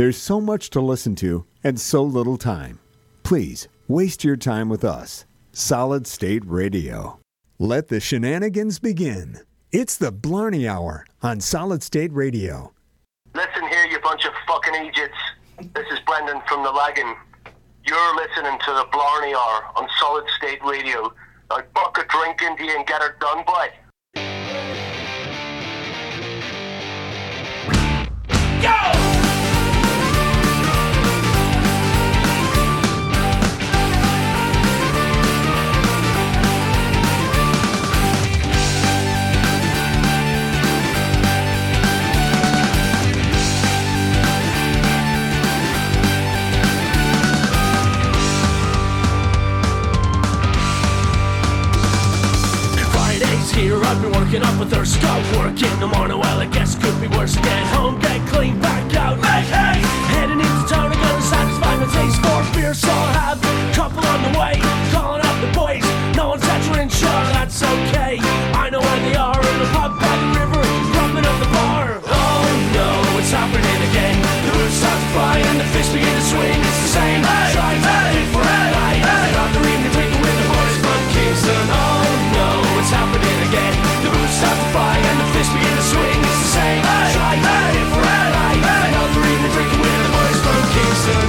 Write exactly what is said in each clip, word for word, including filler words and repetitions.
There's so much to listen to and so little time. Please, waste your time with us. Solid State Radio. Let the shenanigans begin. It's the Blarney Hour on Solid State Radio. Listen here, you bunch of fucking idiots. This is Brendan from the Lagan. You're listening to the Blarney Hour on Solid State Radio. Now buck a drink into you and get her done, boy. Go! Here, I've been working up a thirst, got work in the morning. Well, I guess could be worse. Get home, get clean, back out. Hey, hey, heading into town, I'm gonna satisfy my taste for beer, so I'll have a couple on the way. Calling up the boys, no one's answering, sure, that's okay. I know where they are, in the pub by the river, rubbing up the bar. Oh no, it's happening again. The roots start to fly and the fish begin to swing. It's the same. Hey, try hey, for hey, hey, hey. After evening drinking with the boys from Kingston. Oh no, it's happening again. The roots start to fly and the fish begin to swing. It's the same. Hey, try hey, for hey, hey, hey. After evening drinking with the boys from Kingston.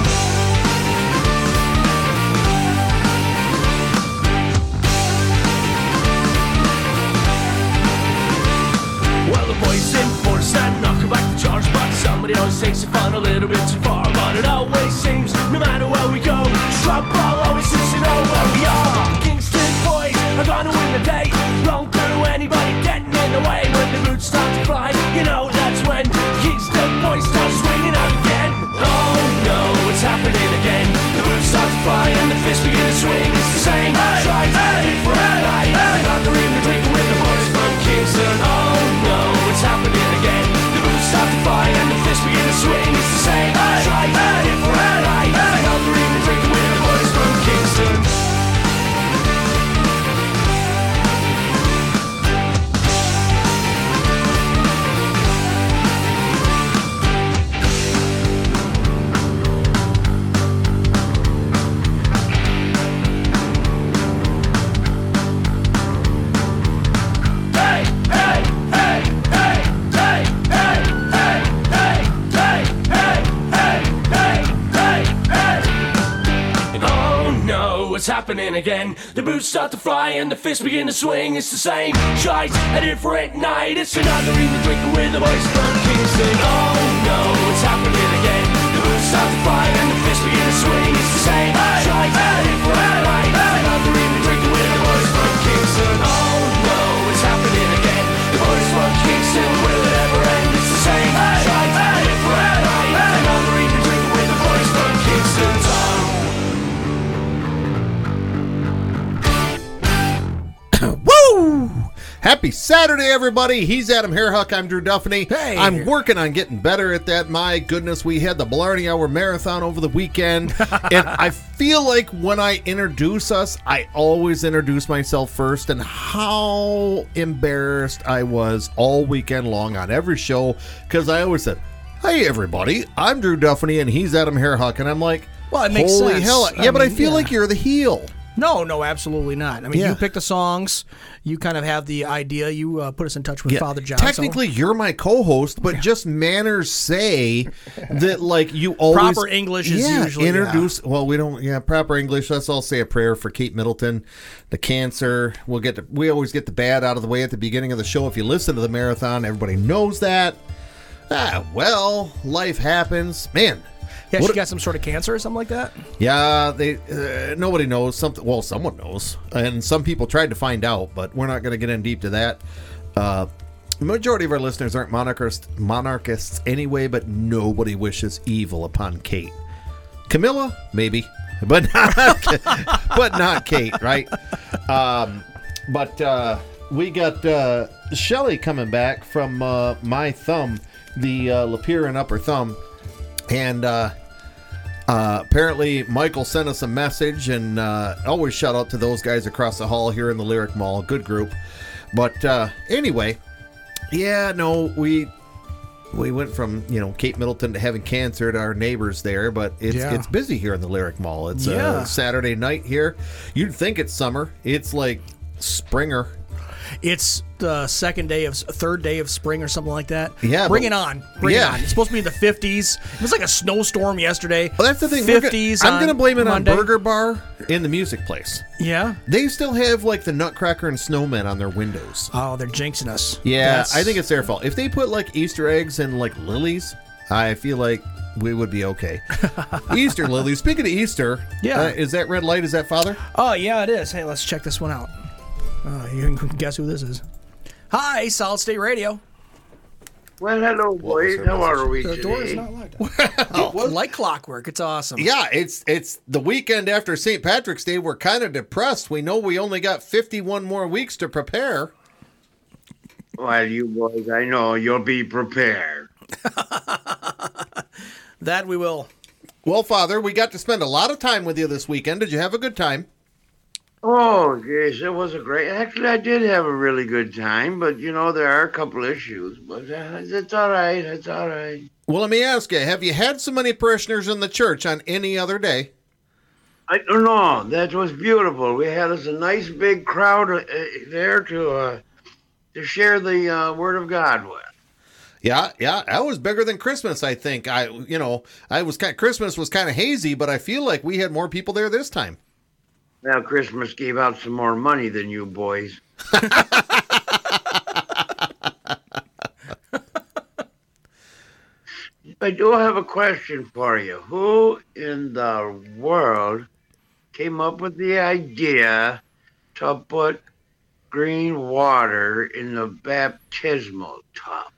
Well, the boys enforce that, knocking back the charge, but somebody always takes it fun a little bit too far. But it always seems, no matter where we go, trouble always seems to know where we are. Kingston boys are gonna win the day. Wrong through anybody getting in the way. When the roots start to fly, you know that's when Kingston boys start swinging out again. Oh no, it's happening again. The roots start to fly and the fish begin to swing. It's the same. Hey, try hey, for hey, hey. After evening drinking with the boys from Kingston. Oh no, it's happening again. The roots start to fly and the fish begin to swing. It's the same. Hey, try hey, for hey, hey. After evening drinking with the boys from Kingston. It's happening again. The boots start to fly and the fish begin to swing. It's the same shite, a different night. It's another evening drinking with the boys from Kingston. Oh no, it's happening again. The boots start to fly and the fish begin to swing. It's the same shite, a different night. Another evening drinking with the boys from Kingston. Oh no, it's happening again. The boys from Kingston, will it ever end? It's the same shite, a different night. Another evening drinking with the boys from Kingston. Woo! Happy Saturday, everybody. He's Adam Hairhuck. I'm Drew Duffany. Hey. I'm working on getting better at that. My goodness, we had the Blarney Hour Marathon over the weekend. And I feel like when I introduce us, I always introduce myself first. And how embarrassed I was all weekend long on every show. Because I always said, hey, everybody, I'm Drew Duffany, and he's Adam Hairhuck. And I'm like, well, it makes holy sense. hell. I Yeah, but mean, I feel yeah. like you're the heel. No, no, absolutely not. I mean, Yeah. you pick the songs. You kind of have the idea. You uh, put us in touch with Yeah. Father John. Technically, so. you're my co-host, but just manners say that, like, you always... Proper English is yeah, usually... introduce... Yeah. Well, we don't... Yeah, proper English. Let's all say a prayer for Kate Middleton, the cancer. We'll get to, we always get the bad out of the way at the beginning of the show. If you listen to the marathon, everybody knows that. Ah, well, life happens. Man... Yeah, What she a- got some sort of cancer or something like that? Yeah, they uh, nobody knows. Something. Well, someone knows, and some people tried to find out, but we're not going to get in deep to that. Uh, the majority of our listeners aren't monarchists, monarchists anyway, but nobody wishes evil upon Kate. Camilla, maybe, but not, but not Kate, right? Um, but uh, we got uh, Shelly coming back from uh, my thumb, the uh, Lapeer and upper thumb, and. Uh, Uh, apparently, Michael sent us a message, and uh, always shout out to those guys across the hall here in the Lyric Mall. Good group. But uh, anyway, yeah, no, we we went from, you know, Cape Middleton to having cancer to our neighbors there, but it's Yeah. it's busy here in the Lyric Mall. It's Yeah. a Saturday night here. You'd think it's summer. It's like Springer. It's the second day of third day of spring or something like that. Yeah, bring but- it on. Bring yeah. it on. It's supposed to be in the fifties. It was like a snowstorm yesterday. Well, that's the thing. We're go- fifties. I'm going to blame it Monday. on Burger Bar and the music place. Yeah. They still have like the Nutcracker and Snowman on their windows. Oh, they're jinxing us. Yeah, That's- I think it's their fault. If they put like Easter eggs and like lilies, I feel like we would be okay. Easter lilies. Speaking of Easter, Yeah. uh, is that red light? Is that Father? Oh, yeah, it is. Hey, let's check this one out. Uh, you can guess who this is. Hi, Solid State Radio. Well, hello, boys. How are we The today? door is not locked. Like clockwork. It's awesome. Yeah, it's it's the weekend after Saint Patrick's Day. We're kind of depressed. We know we only got fifty-one more weeks to prepare. Well, you boys, I know you'll be prepared. That we will. Well, Father, we got to spend a lot of time with you this weekend. Did you have a good time? Oh, yes, it was a great. Actually, I did have a really good time, but you know there are a couple issues. But uh, it's all right. It's all right. Well, let me ask you: have you had so many parishioners in the church on any other day? I don't know. That was beautiful. We had us a nice big crowd uh, there to uh, to share the uh, word of God with. Yeah, yeah, that was bigger than Christmas. I think I, you know, I was kind. Christmas was kind of hazy, but I feel like we had more people there this time. Now, Christmas gave out some more money than you boys. I do have a question for you. Who in the world came up with the idea to put green water in the baptismal tub?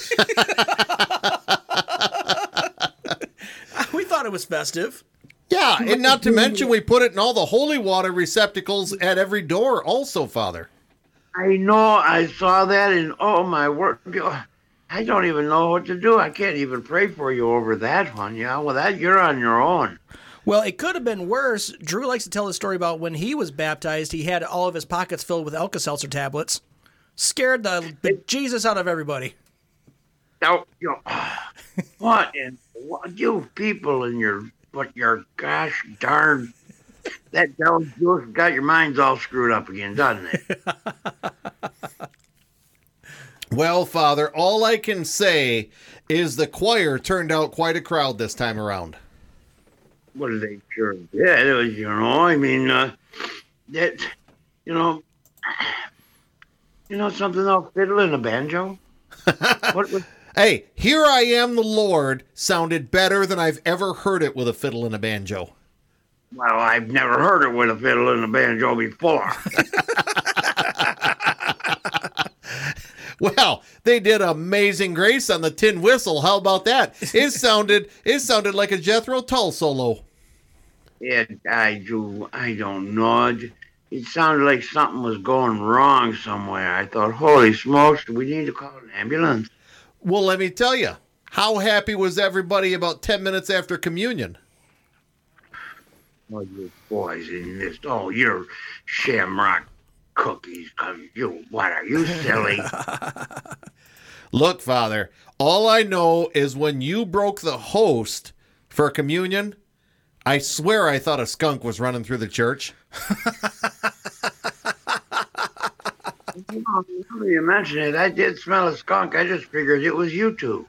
We thought it was festive. Yeah, and not to mention we put it in all the holy water receptacles at every door also, Father. I know, I saw that, and oh my word, I don't even know what to do. I can't even pray for you over that one. Yeah, well, that you're on your own. Well, it could have been worse. Drew likes to tell the story about when he was baptized, he had all of his pockets filled with Alka-Seltzer tablets. Scared the bejesus out of everybody. Now, you know, what in what you people in your but your gosh darn that devil juice got your minds all screwed up again, doesn't it? Well, Father, all I can say is the choir turned out quite a crowd this time around. What did they sure did? It was, you know, I mean, uh, that, you know, you know something else, fiddle and a banjo. What was? Hey, Here I Am the Lord sounded better than I've ever heard it with a fiddle and a banjo. Well, I've never heard it with a fiddle and a banjo before. Well, they did Amazing Grace on the tin whistle. How about that? It sounded it sounded like a Jethro Tull solo. It, I do, I don't know. It, it sounded like something was going wrong somewhere. I thought, holy smokes, do we need to call an ambulance? Well, let me tell you, how happy was everybody about ten minutes after communion? Oh, you boys in this, oh, you're shamrock cookies. Cause you, what are you, silly? Look, Father, all I know is when you broke the host for communion, I swear I thought a skunk was running through the church. Now that you mention it, I did smell a skunk. I just figured it was you two.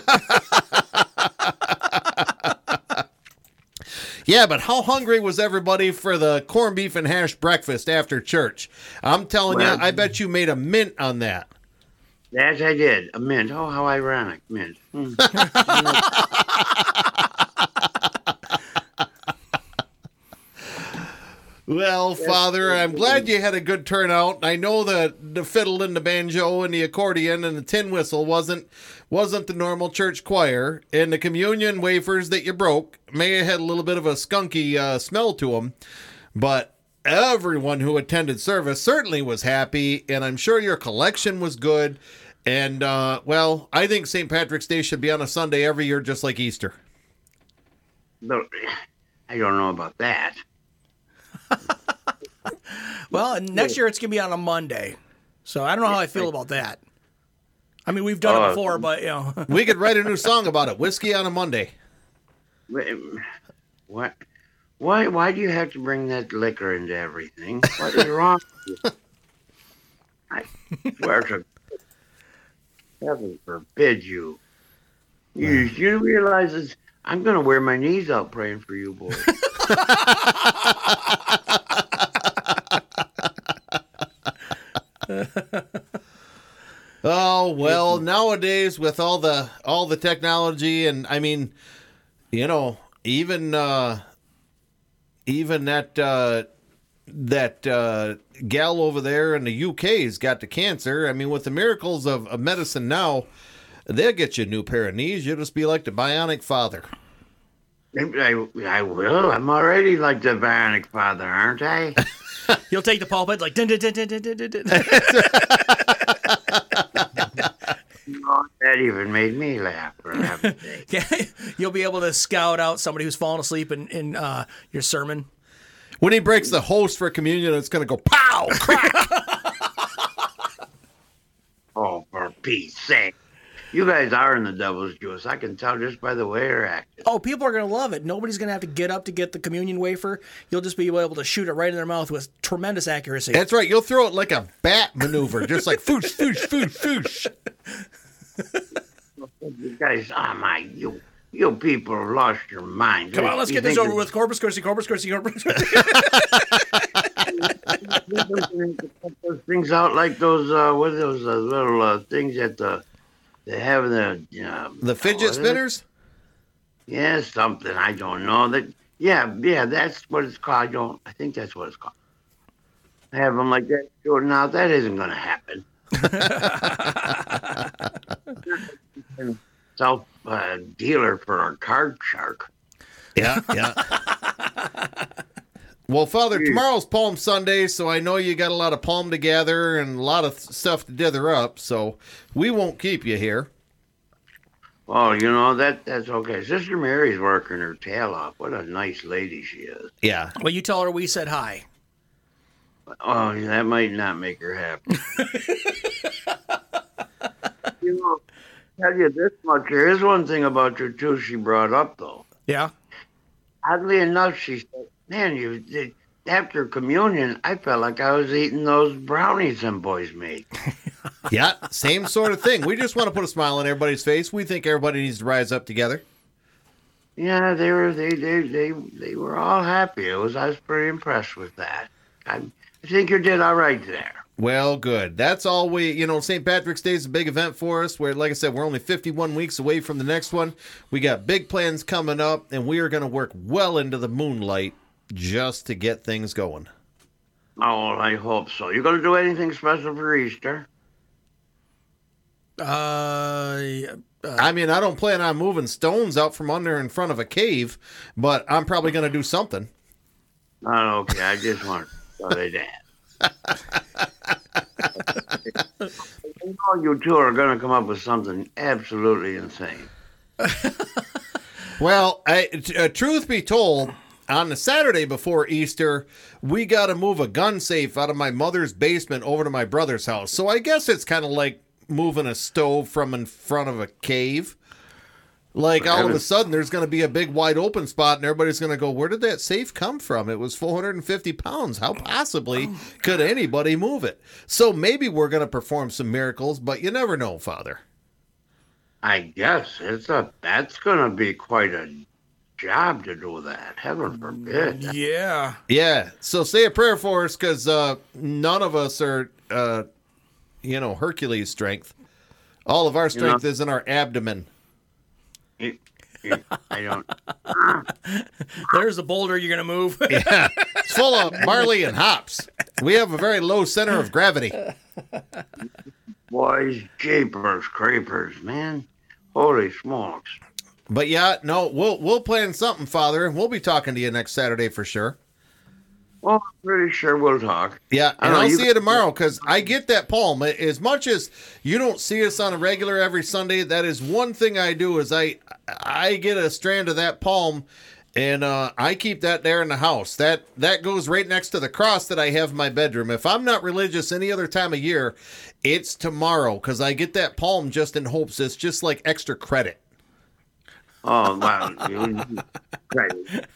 Yeah, but how hungry was everybody for the corned beef and hash breakfast after church? I'm telling Well- you, I bet you made a mint on that. Yes, I did. A mint. Oh, how ironic. Mint. Hmm. Well, Father, I'm glad you had a good turnout. I know that the fiddle and the banjo and the accordion and the tin whistle wasn't wasn't the normal church choir, and the communion wafers that you broke may have had a little bit of a skunky uh, smell to them, but everyone who attended service certainly was happy, and I'm sure your collection was good. And, uh, well, I think Saint Patrick's Day should be on a Sunday every year, just like Easter. Look, I don't know about that. Well, and next year it's going to be on a Monday. So I don't know how I feel about that. I mean, we've done Oh. it before, but you know. We could write a new song about it. Whiskey on a Monday. Wait, What? Why? Why do you have to bring that liquor into everything? What is wrong with you? I swear to heaven forbid you. You, you realize this? I'm going to wear my knees out praying for you, boy. Oh well, nowadays with all the all the technology, and I mean, you know, even uh, even that uh, that uh, gal over there in the U K's got the cancer. I mean, with the miracles of, of medicine now, they'll get you a new pair of knees. You'll just be like the bionic father. I, I will. I'm already like the bionic father, aren't I? You'll take the pulpit like dun, dun, dun, dun, dun, dun, dun, dun. Oh, that even made me laugh for heaven's sake. Yeah, you'll be able to scout out somebody who's fallen asleep in, in uh, your sermon. When he breaks the host for communion, it's going to go pow, crack. Oh, for Pete's sake. You guys are in the devil's juice. I can tell just by the way you're acting. Oh, people are going to love it. Nobody's going to have to get up to get the communion wafer. You'll just be able to shoot it right in their mouth with tremendous accuracy. That's right. You'll throw it like a bat maneuver, just like foosh, foosh, foosh, foosh. You guys, oh my, you you people have lost your minds. Come on, let's You get this think over with. Corpus Christi, Corpus Christi, Corpus Christi. those things out like those, uh, what are those uh, little uh, things that the, they have in the... Uh, The fidget what is it? spinners? Yeah, something. I don't know. That. Yeah, yeah, that's what it's called. I don't, I think that's what it's called. I have them like that. Sure, now that isn't going to happen. Self uh, dealer for a card shark. Yeah, yeah. Well, Father, tomorrow's Palm Sunday, so I know you got a lot of palm to gather and a lot of stuff to dither up, so we won't keep you here. Oh, you know, that that's okay. Sister Mary's working her tail off. What a nice lady she is. Yeah. Well, you tell her we said hi. Oh, that might not make her happy. You know, tell you this much. There is one thing about her, too, she brought up, though. Yeah. Oddly enough, she said, man, you did, after communion, I felt like I was eating those brownies them boys made. Yeah, same sort of thing. We just want to put a smile on everybody's face. We think everybody needs to rise up together. Yeah, they were they they they, they were all happy. It was I was pretty impressed with that. I, I think you did all right there. Well, good. That's all we, you know, Saint Patrick's Day is a big event for us where, like I said, we're only fifty-one weeks away from the next one. We got big plans coming up, and we are going to work well into the moonlight just to get things going. Oh, I hope so. You going to do anything special for Easter? Uh, I mean, I don't plan on moving stones out from under in front of a cave, but I'm probably going to do something. Oh, okay. I just want to say that. You know, you two are going to come up with something absolutely insane. Well, I, uh, truth be told, on the Saturday before Easter, we got to move a gun safe out of my mother's basement over to my brother's house. So I guess it's kind of like moving a stove from in front of a cave. Like all of a sudden there's going to be a big wide open spot and everybody's going to go, where did that safe come from? It was four hundred fifty pounds. How possibly oh, could anybody move it? So maybe we're going to perform some miracles, but you never know, Father. I guess it's a that's going to be quite a job to do that. Heaven forbid. yeah. Yeah. So say a prayer for us because uh, none of us are, uh, you know, Hercules strength. All of our strength you know, is in our abdomen. It, it, I don't. There's the boulder you're going to move. Yeah. It's full of barley and hops. We have a very low center of gravity. Boys, jeepers, creepers, man. Holy smokes. But yeah, no, we'll we'll plan something, Father. We'll be talking to you next Saturday for sure. Well, I'm pretty sure we'll talk. Yeah, and know, I'll you see you tomorrow because I get that palm. As much as you don't see us on a regular every Sunday, that is one thing I do is I I get a strand of that palm And uh, I keep that there in the house. That that goes right next to the cross that I have in my bedroom. If I'm not religious any other time of year, it's tomorrow because I get that palm just in hopes it's just like extra credit. Oh, wow. Right.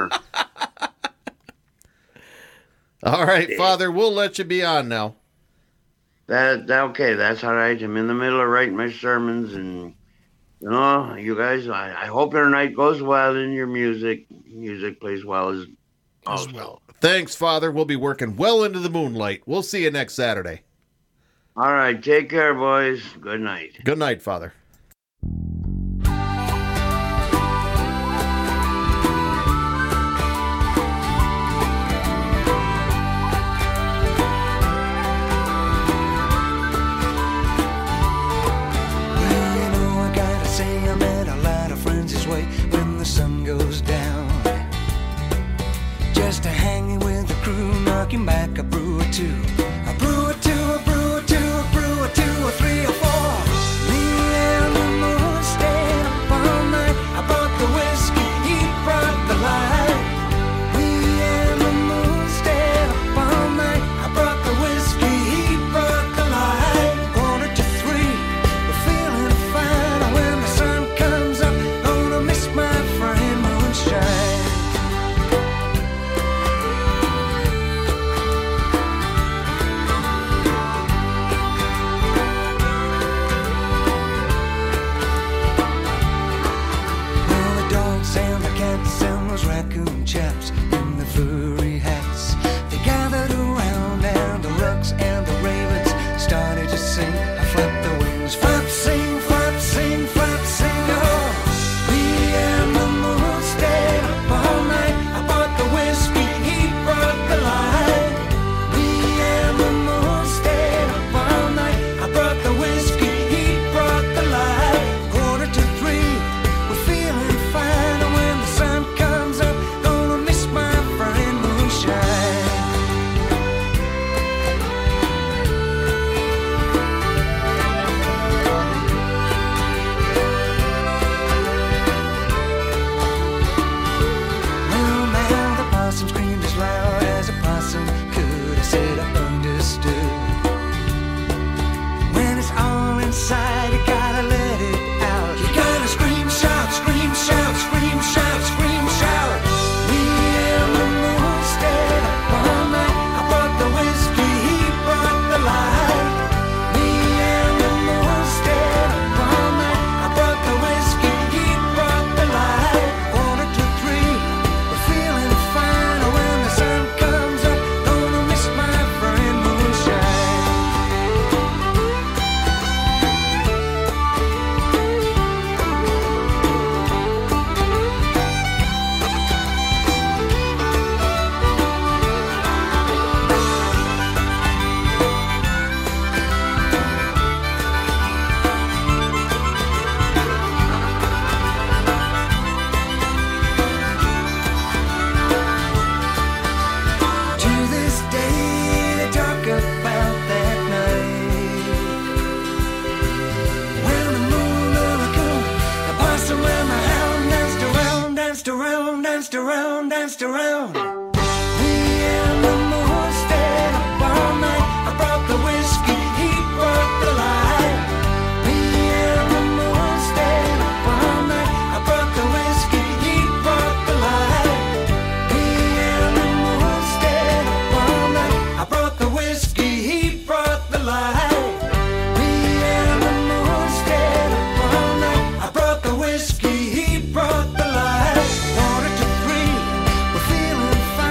All right, Father, we'll let you be on now. That, that okay, that's all right. I'm in the middle of writing my sermons, and you know, you guys, I, I hope your night goes well and your music music plays well as, As well. Thanks, Father. We'll be working well into the moonlight. We'll see you next Saturday. All right, take care, boys. Good night. Good night, Father. When the sun goes down, just a hanging with the crew, knocking back a brew or two, a brew or two, a brew or two, a brew or two, or three or four. Me and the moon stayed up all night. I brought the whiskey, he brought the light. Me and the moon stayed up all night. I brought the whiskey, he brought the light. Quarter to three, we're feeling fine. When the sun comes up, miss my friend moonshine. Well, the dogs and the cats and those raccoon chaps in the furry hats, they gathered around, and the rooks and the ravens started to sing. I flapped the wings, flap, sing, flap, sing, flap, sing, oh. Me and the moon stayed up all night. I bought the whiskey, he brought the light. Me and the moon stayed up all night. I brought the whiskey, he brought the light. Quarter to three, we're feeling fine. And when the sun comes up, gonna miss my friend moonshine. Well, now the possum screamed as loud as a possum could. I said I understood. When it's all inside, you gotta let it out. You gotta scream, shout, scream, shout, scream, shout, scream, shout. Me and the moon stayed up all night. I brought the whiskey, he brought the light. Me and the moon stayed up all night. I brought the whiskey, he brought the light. Quarter to three, we're feeling fine. When the sun comes up, gonna miss my friend moonshine. To this day, they talk about that night when the moon and the coon, the possum and the hound danced around, danced around, danced around, danced around. Me and the moon stayed up all night. I brought the whiskey, he brought the light. Me and the moon stayed up all night. I brought the whiskey, he brought the light. Me and the moon stayed up all night. I brought the whiskey, he brought the light. Me and the moon stayed up all night. I brought the whiskey, he brought the light. Quarter to three, we're feeling fine.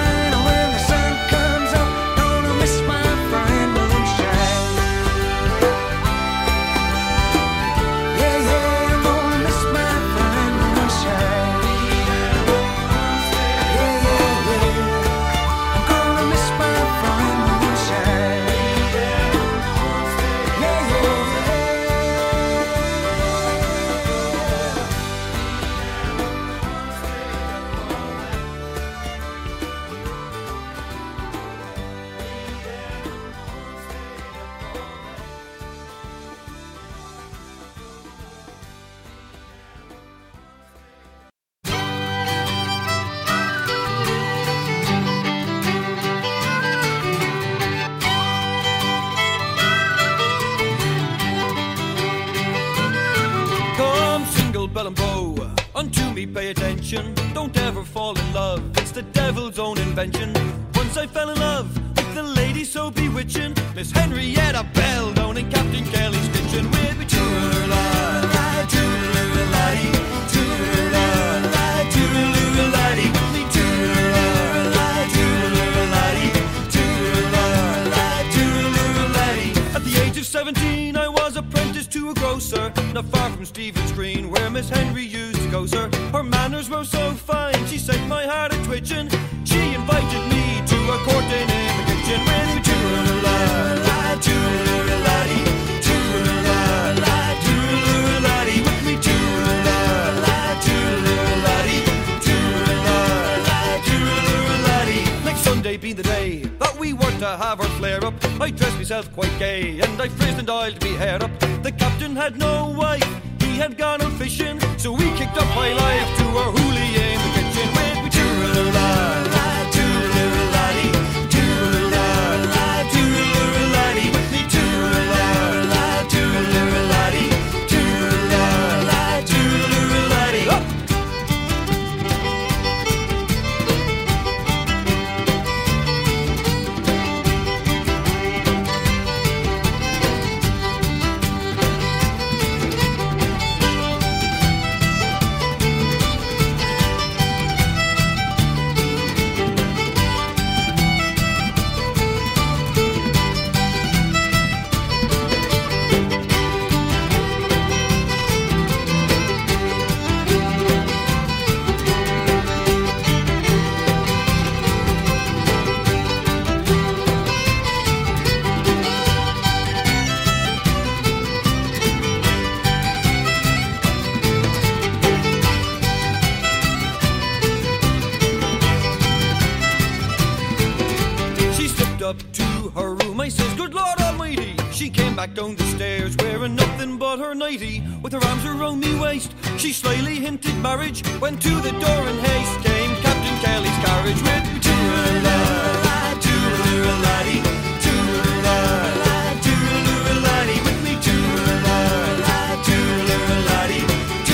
don't ever fall in love. It's the devil's own invention. Once I fell in love with the lady so bewitching, Miss Henrietta Bell down in Captain Kelly's kitchen. With me toodle-la-la, toodle-la-la-dee, toodle-la-la, toodle-la-la-dee. With me toodle-la-la, toodle-la-la-dee, toodle-la-la, toodle-la-la-dee. At the age of seventeen, I was apprenticed to a grocer, not far from Stephen's Green, where Miss Henry used to go, sir. Her manners were so fine, she set my heart a twitching. She invited me to a courting in the kitchen. With me toodle-la-la, toodle-la-la-dee, toodle-la-la, toodle-la-la-dee. With me toodle-la-la, toodle-la-la-dee, toodle-la-la, toodle-la-la-dee. Next Sunday being the day that we were to have our flare-up, I dressed myself quite gay and I frizzed and oiled me hair up. The captain had no wife, he had gone out fishing, so we kicked up my life to our hoolie in the kitchen. With me toodle-la-la, toodle-la-la-dee, toodle-la-la, toodle-la-la-dee. With me toodle-la-la, toodle-la-la-dee, toodle-la-la, toodle-la-la-dee. Up! Back down the stairs, wearing nothing but her nightie, with her arms around me waist. She slyly hinted marriage, went to the door in haste. Came Captain Kelly's carriage with me toodle-la-la, toodle-la-la-dee, toodle-la-la, toodle-la-la-dee. With me toodle-la-la, toodle-la-la-dee,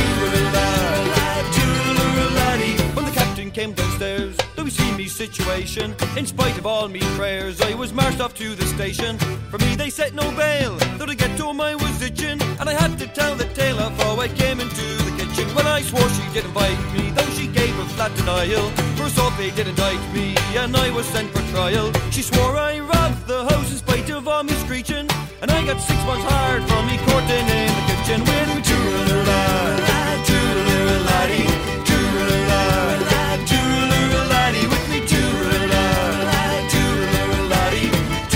toodle-la-la, toodle-la-la-dee. When the captain came downstairs, though he seen me situation, in spite of all me prayers, I was marched off to the station. For me they set no bail, though to get home I was itching, and I had to tell the tale of how I came into the kitchen. When I swore she did invite me, though she gave a flat denial, for assault they did indict me, and I was sent for trial. She swore I robbed the house in spite of all me screeching, and I got six months hard from me courting in the kitchen. With me toodle-la-la, toodle-la-la-dee, toodle-la-la, toodle-la-la-dee. With me toodle-la-la, toodle-la-la-dee,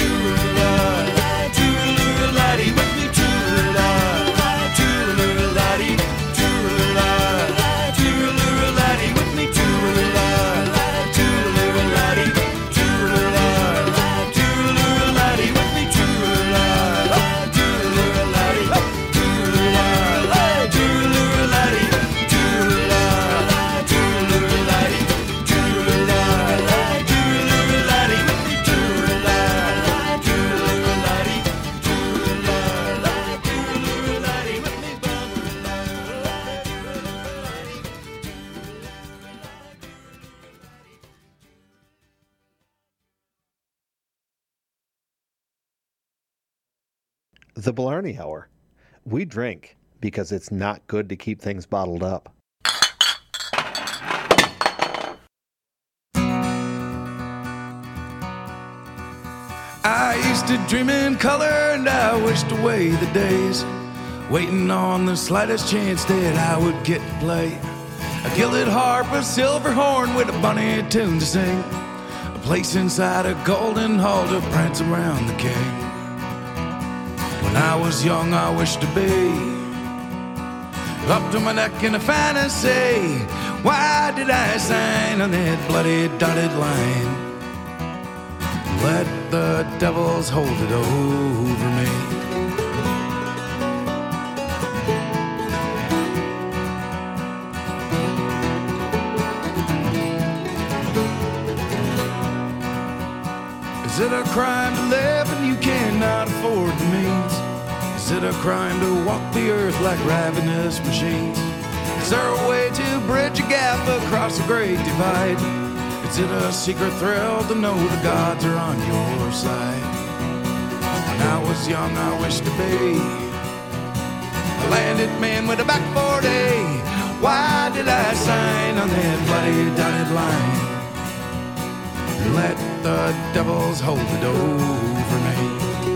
toodle-la-la, toodle-la-la-dee. With me toodle-la-la, toodle-la-la-dee, toodle-la-la, toodle-la-la-dee. With me toodle-la-la, toodle-la-la-dee, toodle-la-la, toodle-la-la-dee. With me toodle-la-la, toodle-la-la-dee, toodle-la-la, toodle-la-la-dee, toodle-la-la, toodle-la-la-dee, toodle-la-la, toodle-la-la-dee. With me toodle-la-la, toodle-la-la-dee, toodle-la-la, toodle-la-la-dee. With me The Blarney Hour. We drink because it's not good to keep things bottled up. I used to dream in color and I wished away the days, waiting on the slightest chance that I would get to play a gilded harp, a silver horn with a bunny tune to sing, a place inside a golden hall to prance around the king. When I was young I wished to be up to my neck in a fantasy. Why did I sign on that bloody dotted line? Let the devils hold it over me. Is it a crime to live and you cannot afford the means? Is it a crime to walk the earth like ravenous machines? Is there a way to bridge a gap across a great divide? Is it a secret thrill to know the gods are on your side? When I was young, I wished to be a landed man with a back forty. Why did I sign on that bloody dotted line? Let the devils hold the door for me.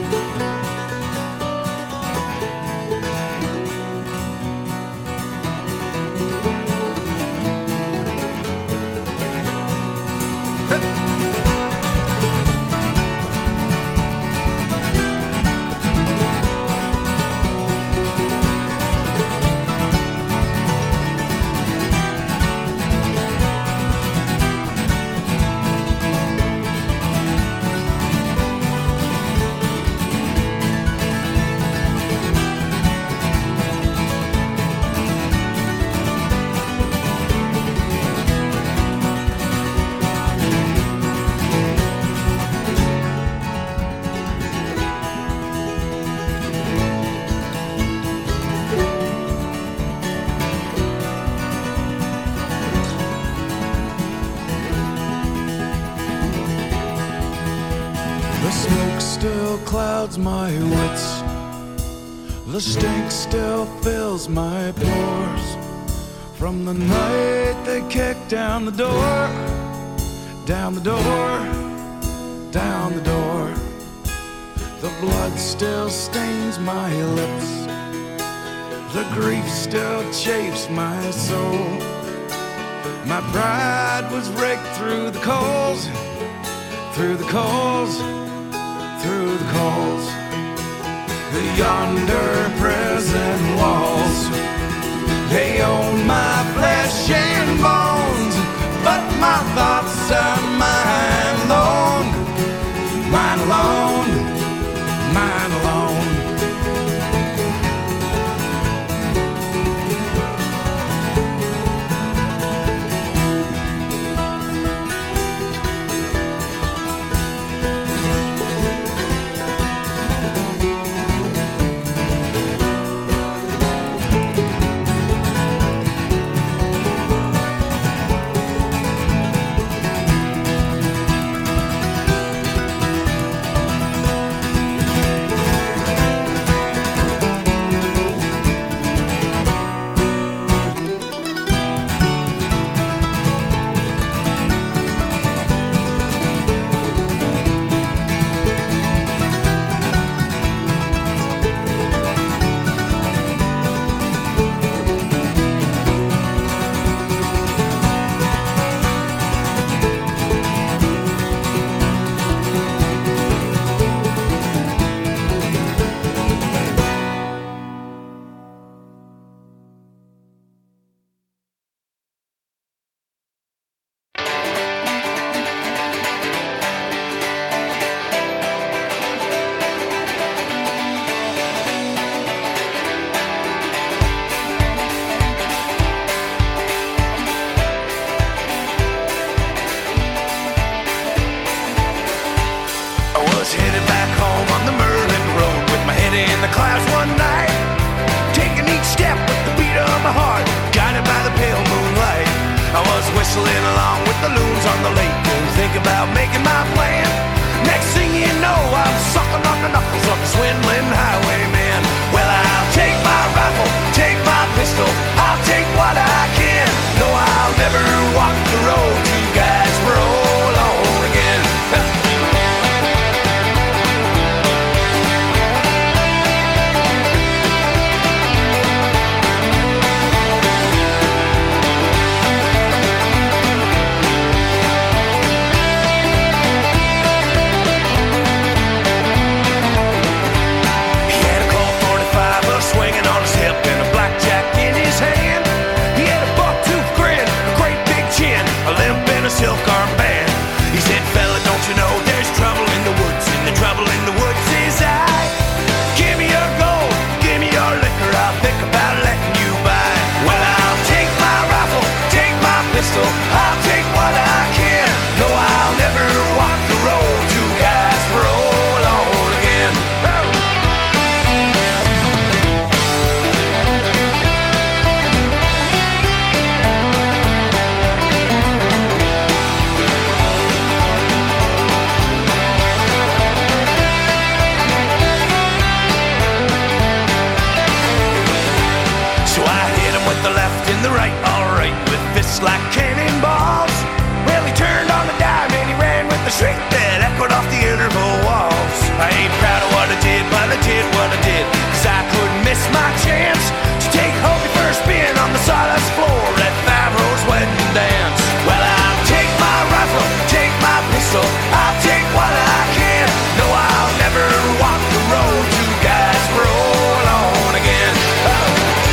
The smoke still clouds my wits. The stink still fills my pores. From the night they kicked down the door, down the door, down the door. The blood still stains my lips. The grief still chafes my soul. My pride was raked through the coals, through the coals, through the coals. The yonder prison walls, they own my flesh and bones, but my thoughts are mine alone, mine alone, mine alone. cannon balls. Well, he turned on the dime and he ran with the shriek that echoed off the interval walls. I ain't proud of what I did, but I did what I did, cause I couldn't miss my chance to take Hobie for a spin on the sawdust floor at Five Rose Wedding Dance. Well, I'll take my rifle, take my pistol, I'll take what I can. No, I'll never walk the road two guys roll on again. Oh.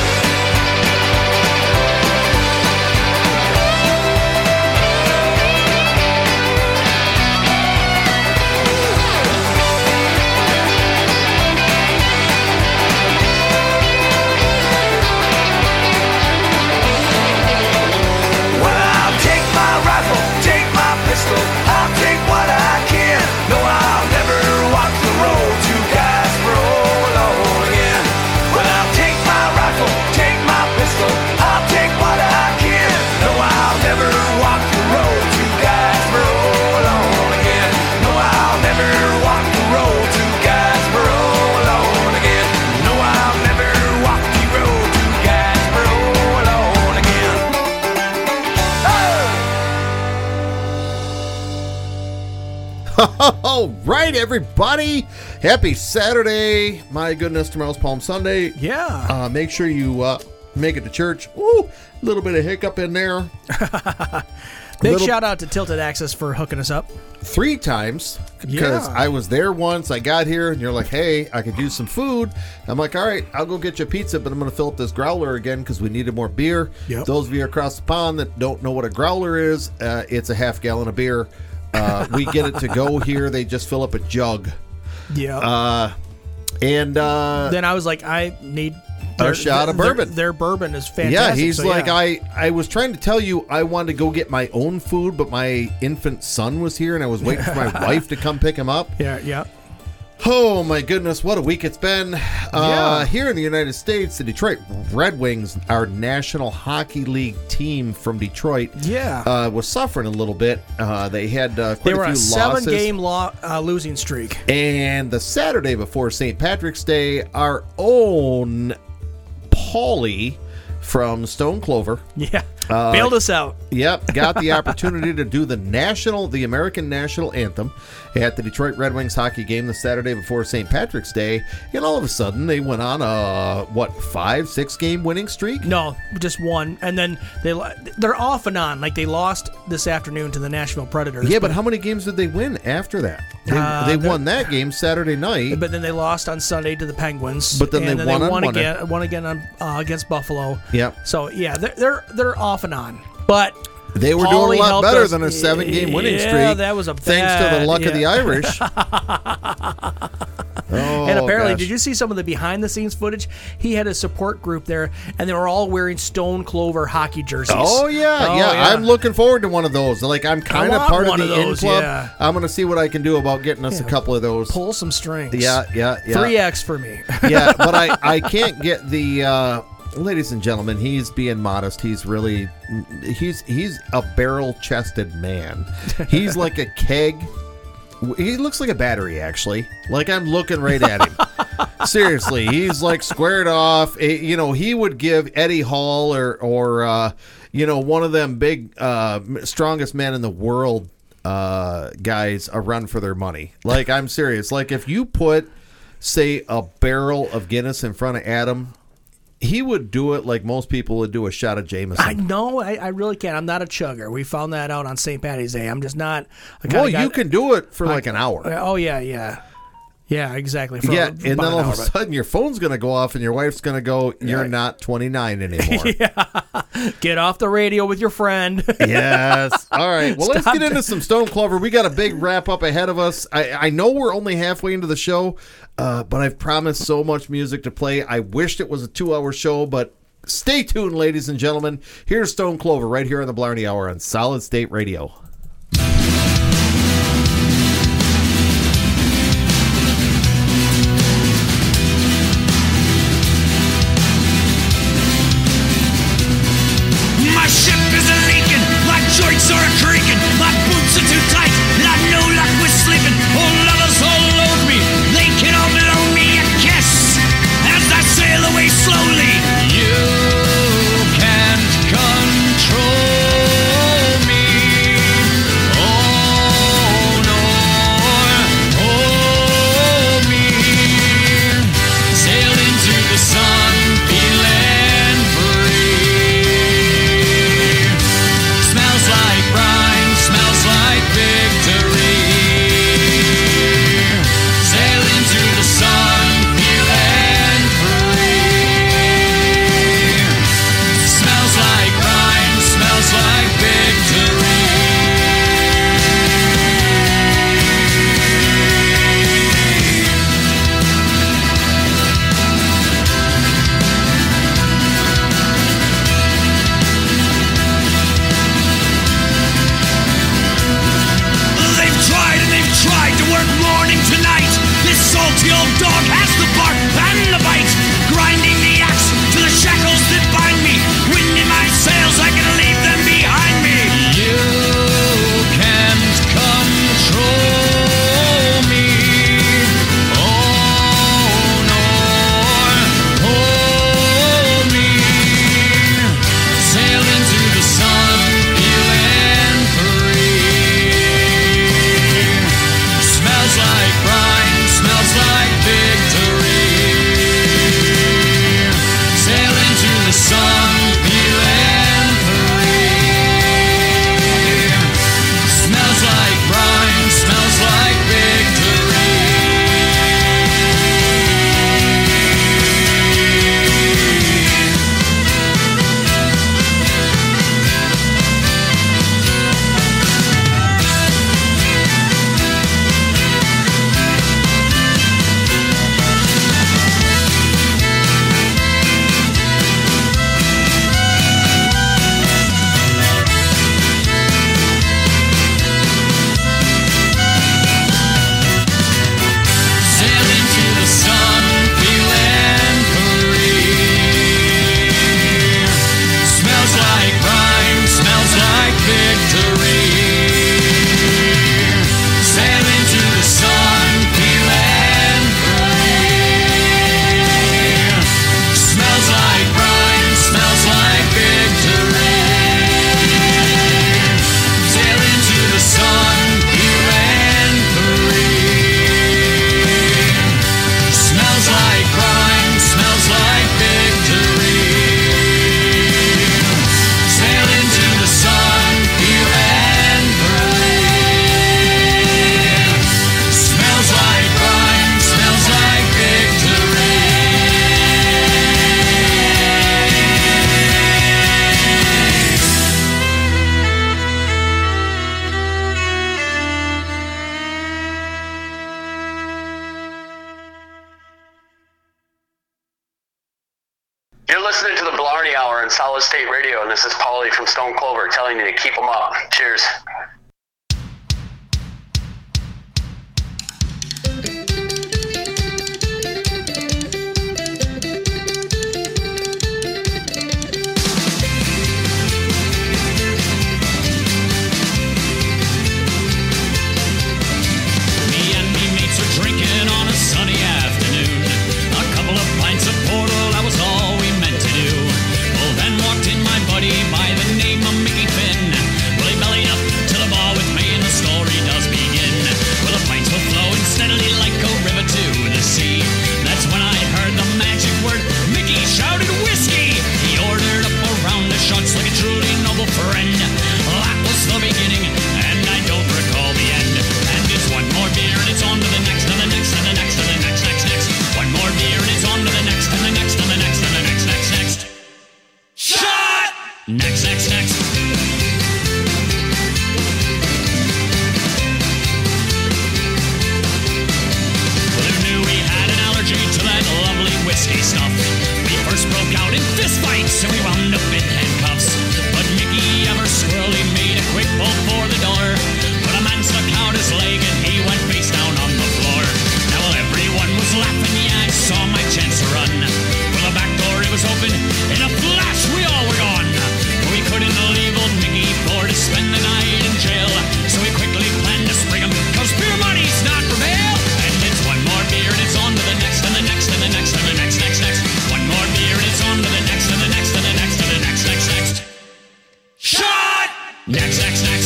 I'll take what I can. No, I'll never walk the road two guys roll on again. Well, I'll take my rifle, take my pistol, I'll take what I can. No, I'll never walk the road two guys roll on again. No, I'll never walk the road two guys roll on again. No, I'll never walk the road two guys roll on again. Oh! All right, everybody. Happy Saturday. My goodness, tomorrow's Palm Sunday. Yeah. Uh, make sure you uh, make it to church. Woo, a little bit of hiccup in there. Big little- shout out to Tilted Access for hooking us up. Three times because Yeah. I was there once. I got here and you're like, hey, I could use some food. I'm like, all right, I'll go get you a pizza, but I'm going to fill up this growler again because we needed more beer. Yep. Those of you across the pond that don't know what a growler is, uh, it's a half gallon of beer. Uh, we get it to go here. They just fill up a jug. Yeah. Uh, and uh, then I was like, I need a shot of bourbon. Their, their bourbon is fantastic. yeah, he's so like, yeah. I, I was trying to tell you I wanted to go get my own food, but my infant son was here and I was waiting for my wife to come pick him up. Yeah, yeah. Oh my goodness, what a week it's been. Uh, Yeah. Here in the United States, the Detroit Red Wings, our National Hockey League team from Detroit, Yeah. uh, was suffering a little bit. Uh, they had uh, quite They a were few on a seven losses. game lo- uh, losing streak. And the Saturday before Saint Patrick's Day, our own Paulie from Stone Clover, Yeah. Uh, Bailed us out. yep, got the opportunity to do the national, the American national anthem at the Detroit Red Wings hockey game the Saturday before Saint Patrick's Day, and all of a sudden they went on a what five, six game winning streak. No, just one. And then they, lo- they're off and on. Like they lost this afternoon to the Nashville Predators. Yeah, but how many games did they win after that? They, Uh, they they're- won that game Saturday night. But then they lost on Sunday to the Penguins. But then and they then won they on won Monday. again, won again on, uh, against Buffalo. Yep. So yeah, they're they're they're off and on. But They were Paulie doing a lot helped better us. than a seven-game winning streak. Yeah, that was a thanks to the bad- luck of the yeah. Irish. Oh, and apparently, gosh. did you see some of the behind-the-scenes footage? He had a support group there, and they were all wearing Stone Clover hockey jerseys. Oh yeah, Oh, yeah, I'm looking forward to one of those. Like I'm kind of want part of one the of in those, club. yeah. I'm gonna see what I can do about getting us a Yeah. couple of those. Pull some strings. Yeah, yeah, yeah. Three X for me. Yeah, but I I can't get the. Uh, ladies and gentlemen, he's being modest. He's really he's he's a barrel-chested man. He's like a keg. He looks like a battery, actually. Like I'm looking right at him. Seriously, he's like squared off. Eh, You know, he would give Eddie Hall or or uh, you know one of them big uh, strongest men in the world uh, guys a run for their money. Like I'm serious. Like if you put say a barrel of Guinness in front of Adam, he would do it like most people would do a shot of Jameson. I know. I, I really can't. I'm not a chugger. We found that out on Saint Patty's Day. I'm just not. A kind well, of guy you that- can do it for like an hour. Oh yeah, yeah, yeah. Exactly. For Yeah, about and then an all of hour, a but- sudden your phone's going to go off and your wife's going to go, you're Yeah. not twenty-nine anymore. Get off the radio with your friend. Yes. All right. Well, let's Stop get into it. some Stone Clover. We got a big wrap up ahead of us. I, I know we're only halfway into the show, uh, but I've promised so much music to play. I wished it was a two hour show, but stay tuned, ladies and gentlemen. Here's Stone Clover right here on the Blarney Hour on Solid State Radio. My ship is a leaking, my joints are a creaking, my boots are too tight, and I've no luck with sleeping. Old lovers all over me, they can all blow me a kiss as I sail away slowly. You can't control listening to the Blarney Hour on Solid State Radio, and this is Paulie from Stone Clover telling you to keep them up. Cheers. By the name of Mickey Finn. Well, he bellied up to the bar with me, and the story does begin. Well, the pints were flowing steadily like a river to the sea. That's when I heard the magic word. Mickey shouted whiskey. He ordered up a round of shots like a truly noble friend. That was the beginning, and I don't recall the end. And it's one more beer, and it's on to the next, and the next, and the next, and the next, next, next. One more beer, and it's on to the next, and the next, and the next, and the next, next, next. Shot! Next, next, next. Well, who knew we had an allergy to that lovely whiskey stuff? We first broke out in fistfights and we wound up in handcuffs. But Mickey ever squirrely made a quick pull for the door. But a man stuck out his leg and he went face down on the floor. Now while everyone was laughing, yeah, I saw my chance to run. Well, the back door, it was open. In a flash, we all were gone. We couldn't leave old Mickey for to spend the night in jail. So we quickly planned to spring him, cause beer money's not for bail. And it's one more beer and it's on to the next and the next and the next and the next, next, next. One more beer and it's on to the next and the next and the next and the next, next, next. Shot! Next, next, next.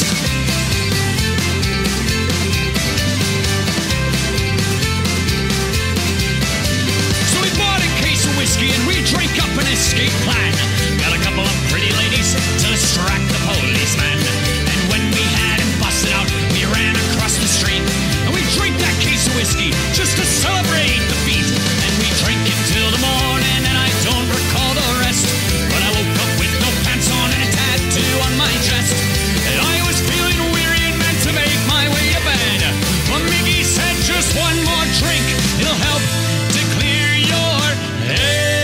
So we bought a case of whiskey and we drank up an escape plan. Got a couple of pretty ladies to distract the policeman. And when we had him busted out, we ran across the street. And we drank that case of whiskey just to celebrate the feat. And we drank it till the morning, and I don't recall the rest. But I woke up with no pants on and a tattoo on my chest. And I was feeling weary and meant to make my way to bed. But Mickey said just one more drink, it'll help to clear your head.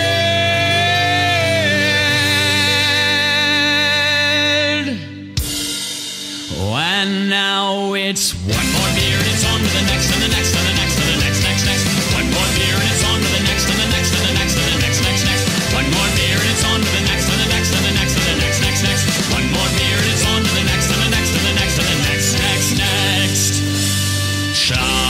And now it's one more beer and it's on to the next and the next and the next and the next, next, next. One more beer and it's on to the next and the next and the next and the next, next, next. One more beer and it's on to the next and the next and the next and the next, next, next. One more beer and it's on to the next and the next and the next and the next, next, next. Shot.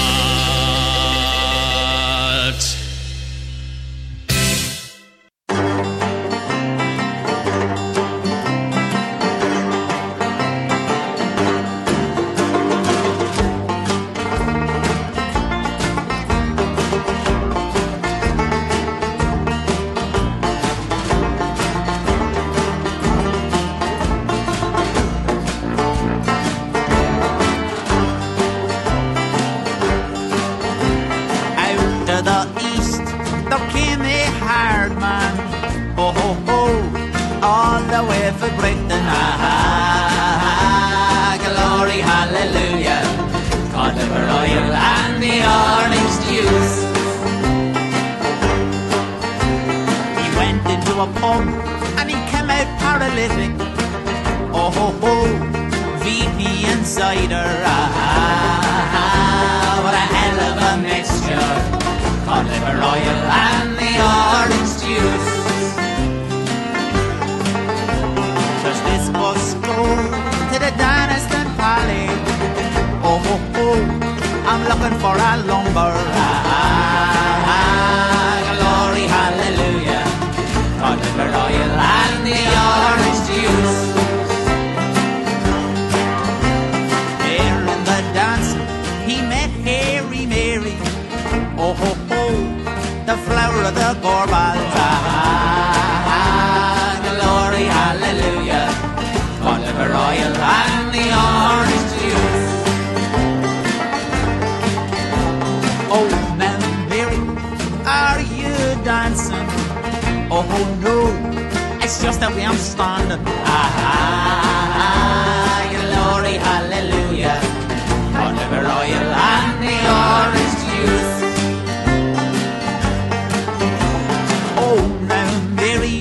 Mary,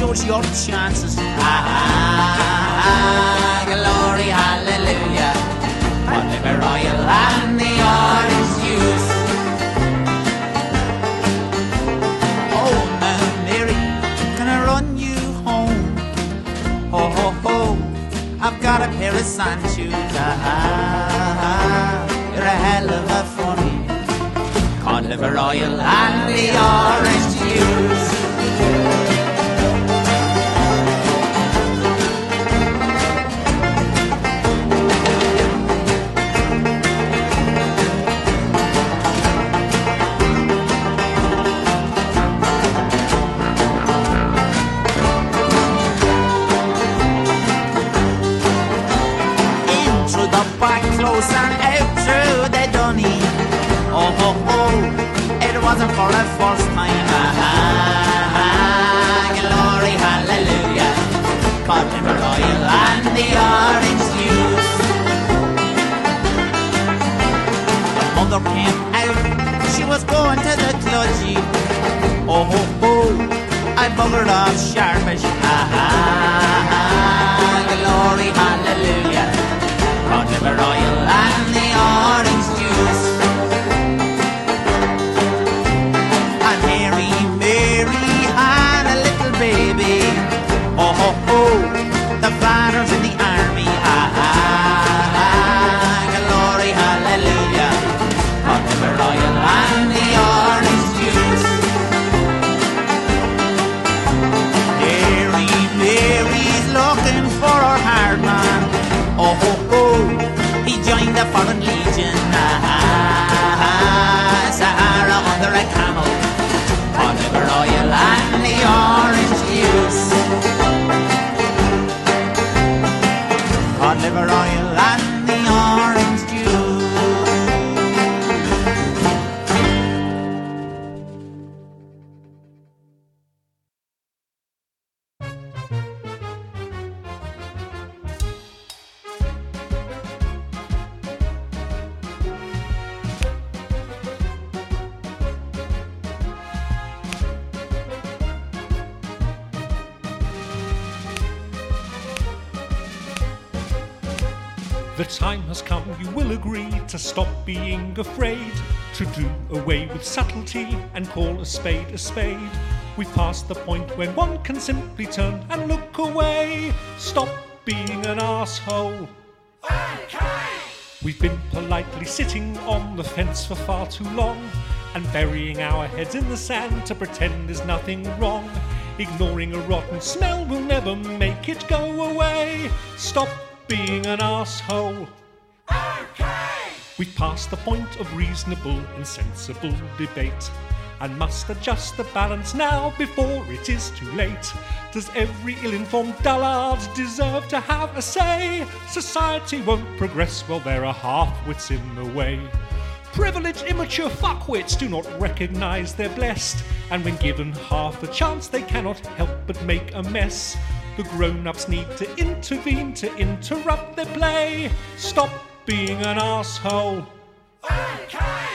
George, your chances. Ah, glory, hallelujah. Oliver Royal and the orange juice. Oh, now, Mary, can I run you home? Ho, ho, ho, I've got a pair of sand shoes. Ah, you're a hell of a funny. Oliver Royal and the orange juice. Close and out through the dunny. Oh, ho, ho, it wasn't for the first time. Ah, glory, hallelujah. Oliver Royal and the orange juice. The mother came out, she was going to the clergy. Oh, ho, ho, I buggered off sharpish. Ah, glory, hallelujah. Oliver Royal and the orange juice. And Mary, Mary had a little baby. Oh, ho, ho, the father's in the army. Ah, ah, glory, hallelujah. Oliver Royal and the orange juice. Mary, Mary's looking for her hard man. Oh, ho, ho, he joined the Foreign Legion. Ah, Sahara under a camel. Oliver Royal and the orange juice. Oliver Royal and the orange juice. The time has come, you will agree, to stop being afraid, to do away with subtlety and call a spade a spade. We've passed the point when one can simply turn and look away. Stop being an arsehole. Okay. We've been politely sitting on the fence for far too long and burying our heads in the sand to pretend there's nothing wrong. Ignoring a rotten smell will never make it go away. Stop being an arsehole. Okay. We've passed the point of reasonable and sensible debate and must adjust the balance now before it is too late. Does every ill-informed dullard deserve to have a say? Society won't progress while there are half-wits in the way. Privileged, immature fuckwits do not recognise they're blessed, and when given half a chance they cannot help but make a mess. The grown-ups need to intervene to interrupt their play. Stop being an arsehole. Okay.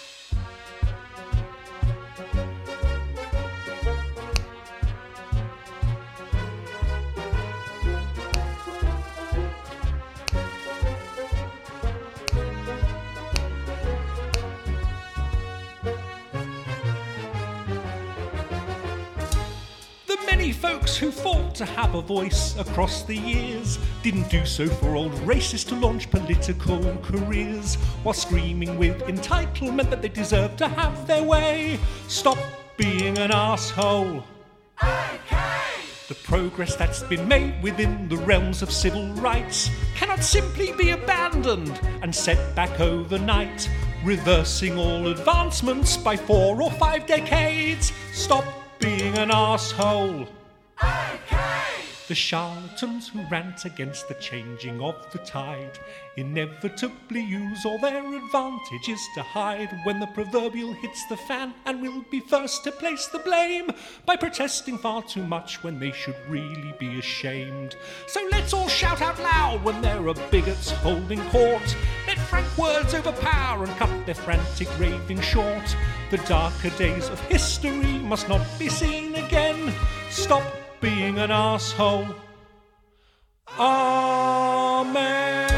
Many folks who fought to have a voice across the years didn't do so for old racists to launch political careers, while screaming with entitlement that they deserve to have their way. Stop being an arsehole. Okay. The progress that's been made within the realms of civil rights cannot simply be abandoned and set back overnight, reversing all advancements by four or five decades. Stop being an arsehole. Okay. The charlatans who rant against the changing of the tide inevitably use all their advantages to hide when the proverbial hits the fan, and will be first to place the blame by protesting far too much when they should really be ashamed. So let's all shout out loud when there are bigots holding court. Let frank words overpower and cut their frantic raving short. The darker days of history must not be seen again. Stop being an asshole. Amen.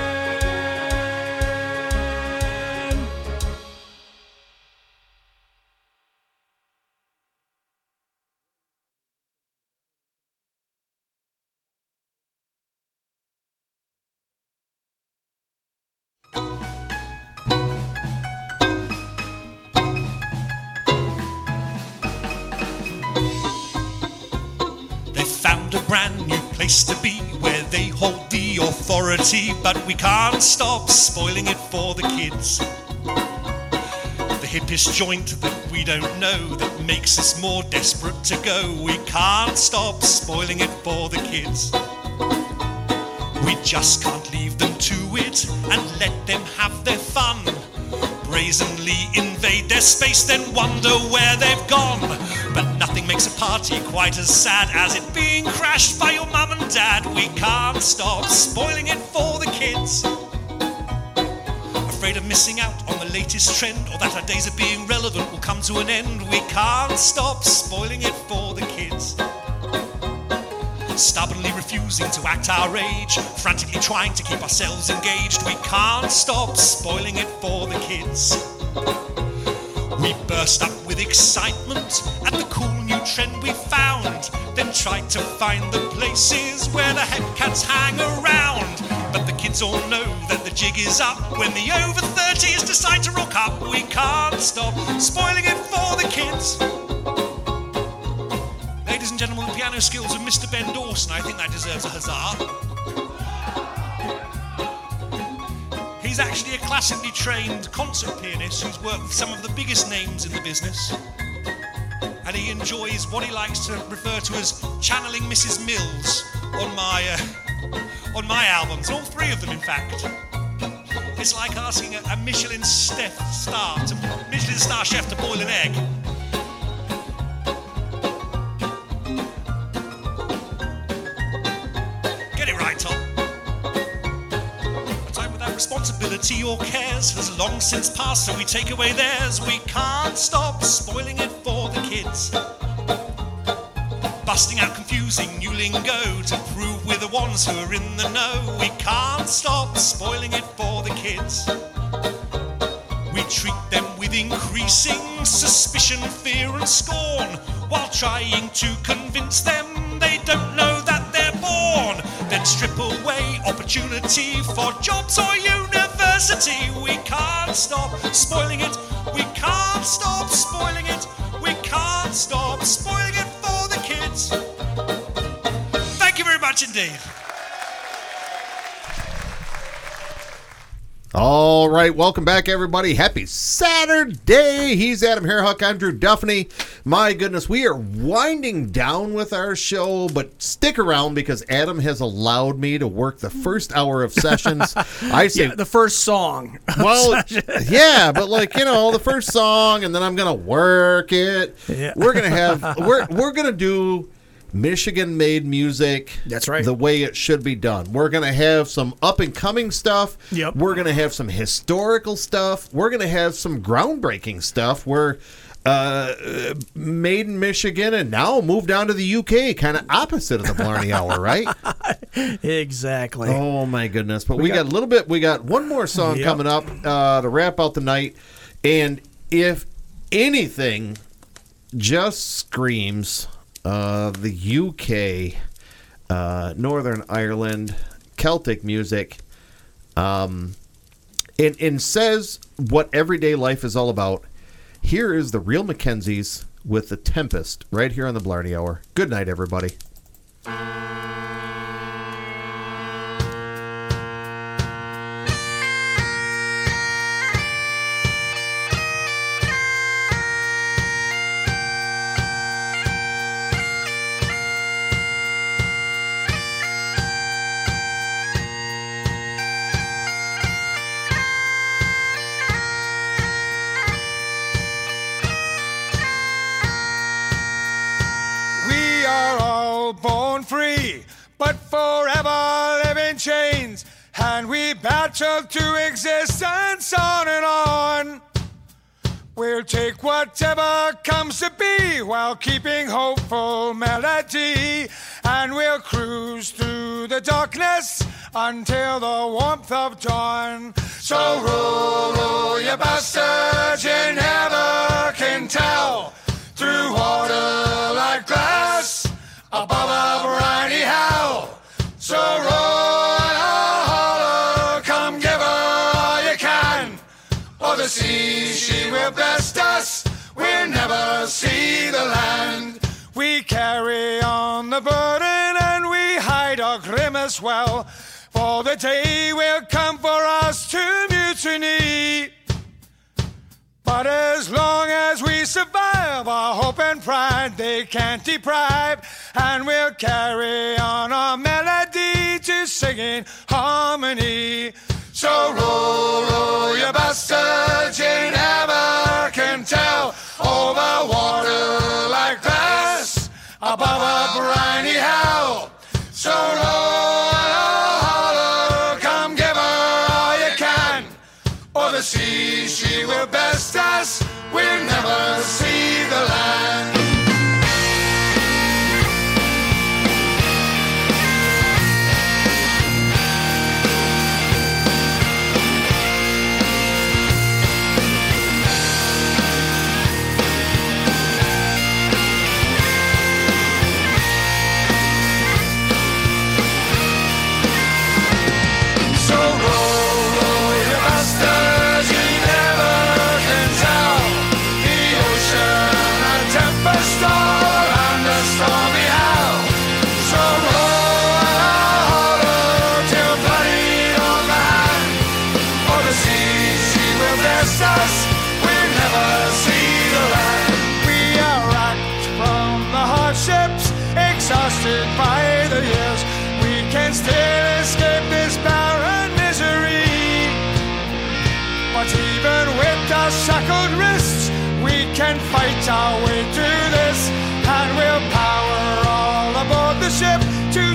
They found a brand new place to be where they hold the authority, but we can't stop spoiling it for the kids. The hippest joint that we don't know that makes us more desperate to go. We can't stop spoiling it for the kids. We just can't leave them to it and let them have their fun. Brazenly invade their space, then wonder where they've gone. But nothing makes a party quite as sad as it being crashed by your mum and dad. We can't stop spoiling it for the kids. Afraid of missing out on the latest trend, or that our days of being relevant will come to an end. We can't stop spoiling it for the kids. Stubbornly refusing to act our age, frantically trying to keep ourselves engaged. We can't stop spoiling it for the kids. We burst up with excitement at the cool new trend we found, then tried to find the places where the hep cats hang around. But the kids all know that the jig is up when the over thirties decide to rock up. We can't stop spoiling it for the kids. Ladies and gentlemen, the piano skills of Mister Ben Dawson. I think that deserves a huzzah. He's actually a classically trained concert pianist who's worked with some of the biggest names in the business. And he enjoys what he likes to refer to as channeling Missus Mills on my uh, on my albums, all three of them in fact. It's like asking a, a Michelin chef star to Michelin star chef to boil an egg. Responsibility or cares has long since passed, so we take away theirs. We can't stop spoiling it for the kids. Busting out confusing new lingo to prove we're the ones who are in the know. We can't stop spoiling it for the kids. We treat them with increasing suspicion, fear and scorn, while trying to convince them they don't know that they're born. Then strip away opportunity for jobs or university. We can't stop spoiling it. We can't stop spoiling it. We can't stop spoiling it for the kids. Thank you very much indeed. All right, welcome back, everybody. Happy Saturday. He's Adam Hairhuck. I'm Drew Duffney. My goodness, we are winding down with our show, but stick around because Adam has allowed me to work the first hour of sessions. I say yeah, the first song. Well, yeah, but like, you know, the first song, and then I'm gonna work it. Yeah. We're gonna have we're we're gonna do Michigan-made music. That's right. The way it should be done. We're going to have some up-and-coming stuff. Yep. We're going to have some historical stuff. We're going to have some groundbreaking stuff. We're uh, made in Michigan and now moved down to the U K, kind of opposite of the Blarney Hour, right? Exactly. Oh, my goodness. But we, we got, got a little bit. We got one more song yep. coming up uh, to wrap out the night. And if anything just screams... Uh, the U K, uh, Northern Ireland, Celtic music, um, and, and says what everyday life is all about. Here is the Real Mackenzies with The Tempest right here on the Blarney Hour. Good night, everybody. But forever live in chains, and we battle to existence on and on. We'll take whatever comes to be while keeping hopeful melody we'll cruise through the darkness until the warmth of dawn. So roll, roll, you bastards, you never can tell. Through water like glass, above a briny hell. So roll, holler, come give her all you can. Or the sea, she will best us, we'll never see the land. We carry on the burden and we hide our grimace well, for the day will come for us to mutiny. But as long as we survive, our hope and pride they can't deprive, and we'll carry on our melody to sing in harmony. So roll, roll, you bastards, you never can tell. Over water like glass, above a briny hell. So roll, holler, come give her all you can. Or the sea, she will best us, we'll never see the land. Exhausted by the years, we can still escape this barren misery. But even with our shackled wrists, we can fight our way through this, and we'll power all aboard the ship to